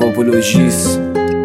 پاپولوژیست.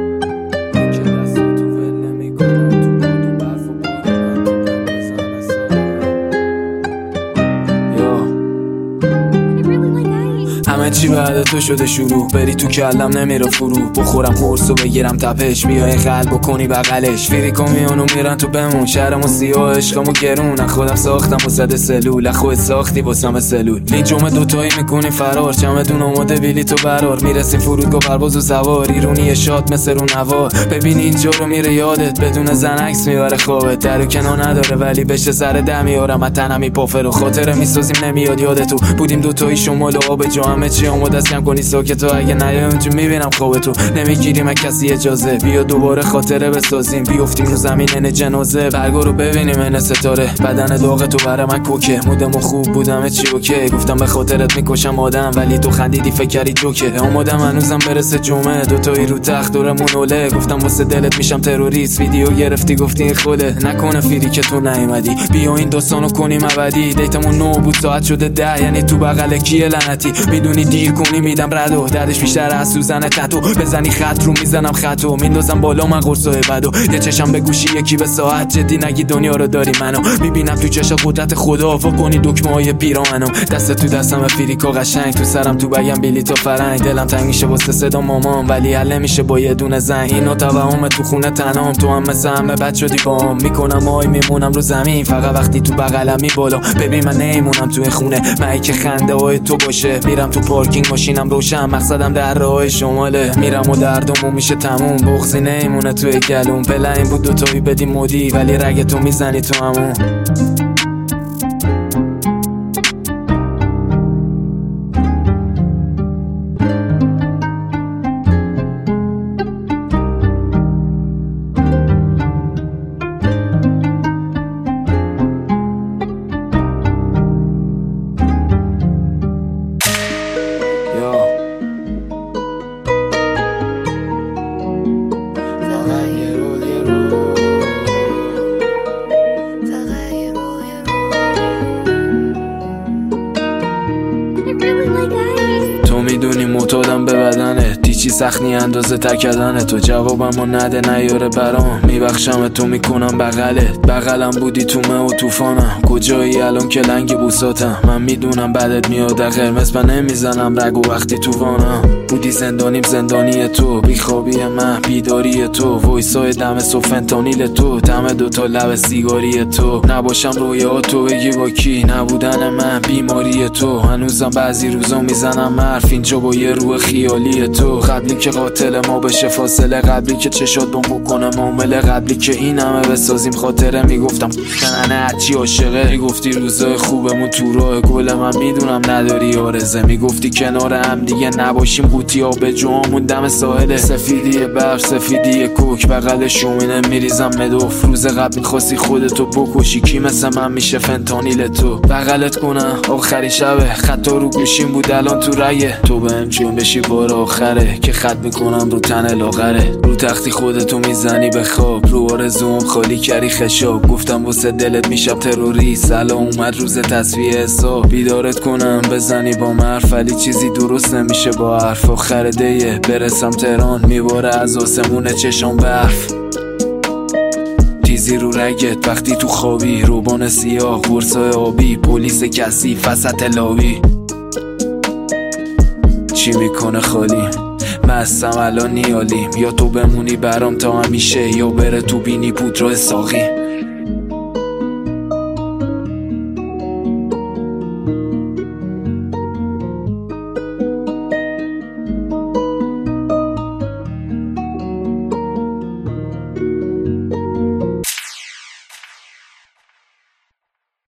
همه چی بعد تو شده شروع، بری تو کلم نمیره فرو، بخورم قرص و بگیرم تپش، بیای قلب و کنی بغلش، فریکو میانو میرن تو بمون، شهرمو سیاه عشقمو گرون، خودم ساختم و زده سلول، خودت ساختی واسم سلول، این جمعه دوتایی میکنی فرار، چمدون آماده بیلی تو برار، میرسیم فرودگاه پرواز و سوار، ایرونی شاد مثل رو نوار، ببین اینجا رو میره یادت، بدون زن عکس میبره خوابت، در و کنار نداره ولی بشه سر دم میارم، تنمی پافر و خاطره میسازیم نمیاد یادتو، بودیم دوتایی شمال و آب جا، همه چی آماده است کم کنی ساکت و اگه نیام تو میبینم خوابتو، نمیگیریم کسی اجازه، بیا دوباره خاطره بسازیم، بیافتیم رو زمین جنازه، برگا رو ببینیم این ستاره، بدن داغ تو برای من کوکه، مودم خوب بودم چی اوکی، گفتم به خاطرت میکشم آدم، ولی تو خندیدی فکر کردی جوکه، آمادم هنوزم برسه جمعه، دوتایی رو تخت دورمون اوله، گفتم واسه دلت میشم تروریست، ویدیو گرفتی گفتی این خوده، نکنه فیری که تو نیومدی، بیا این داستانو کنیم ابدی، دیتمون 9 بود ساعت شده 10، یعنی تو بغل کیه لعنتی، میدونی دیر کنی میدم ردو، دردش بیشتر از سوزن تتو، بزنی خط رو میزنم خطو، میندازم بالا من قرصای بدو، یه چشم به گوشی یکی به ساعت، جدی نگی دنیا رو داری منو، میبینم تو چشم قدرت خدا، وا کنی دکمه های پیرامنو، دست تو دستم فریکا قشنگ، تو سرم تو بگم بلیط و فرنگ، دلم تنگ میشه واسه صدا مامان، ولی حل نمیشه با یه دونه زنگ، اینو توهم تو خونه تنام، تو هم مثل همه بد شدی بام، میکنم آی میمونم رو زمین، فقط وقتی تو بغلمی بالا، ببین من نمیمونم تو خونه، من که خنده های تو باشه، میرم تو پارکینگ ماشینم روشن، مقصدم در راه شماله، میرم و دردمون میشه تموم، بغضی نمیمونه توی گلوم، پله این بود دوتایی بدی مودی، ولی رگ تو میزنی تو همون. تو میدونی معتادم به بدنه، دیچی سخنی اندازه تکدنه، تو جوابمو نده نیاره برام، میبخشم تو میکنم بغلت، بغلم بودی تو مه و توفانم، کجایی الان که لنگ بوساتم، من میدونم بعدت میاد قرمز، من نمیزنم رگ و وقتی تو وانم، بودی زندانیم زندانی تو، بیخوابی من بیداری تو، وایسای دم فنتانیل تو، دم دوتا لب سیگاری تو، نباشم رویاتو بگی با کی، نبودن من بیماری تو، هنوزم بعضی روزا میزنم حرف اینجا با یه روح خیالی تو، قبلی که قاتل ما بشه فاصله، قبلی که چشات بمبو کنه معامله، قبلی که این همه بسازیم خاطره، میگفتم نه هرچی عاشقه، میگفتی روزای خوبمون تو راه گل، من میدونم نداری آرزه، میگفتی کنار هم دیگه نباشیم قوطی آب جوامون دم ساحله، سفیدی برف سفیدی کوک، بغل شومینه میریزم مدوف، روز قبل میخواستی خودتو بکشی، کی مثل من میشه فنتانیل تو، بغلت کنم آخری شبه، خطا رو گوشیم بود الان تو رگه، تو بهم چون بشی بار آخره، که خط میکنم رو تن لاغره، رو تختی خودتو میزنی به خواب، رو آرزوم خالی کردی خشاب، گفتم واسه دلت میشم تروریست، الان اومد روز تصفیه حساب، بیدارت کنم بزنی با مرف، ولی چیزی درست نمیشه با حرف، آخر دیه برسم تهران، میباره از آسمون چشام برف، تیزی رو رگت وقتی تو خوابی، روبان سیاه قرصای آبی، پلیس کثیف وسط لابی، چی میکنه خالی مستم الان نیالیم، یا تو بمونی برام تا همیشه، یا بره تو بینی پودر ساقی.